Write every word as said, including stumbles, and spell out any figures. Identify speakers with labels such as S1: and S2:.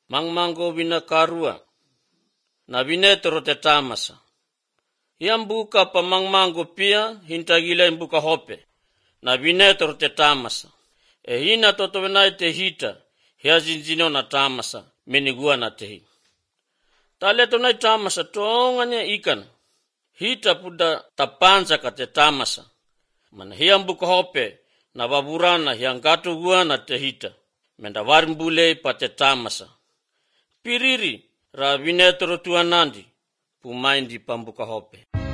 S1: mangmango vinakarua na vinetro te tamasa. Hiambuka pa mangmango pia hintagila imbuka hope na vinetro te tamasa. E hina toto venai te hita hia zinzino na tamasa menigua na tehi. Tale tonai tamasa tonganya ikan hita puda tapansa ka te tamasa. Mana hiambuka hope na baburana hiangatu gua na te hita. Menda warimbule pa te tamasa. Piriri ra vinetro tuanandi pumaindi pambuka hope.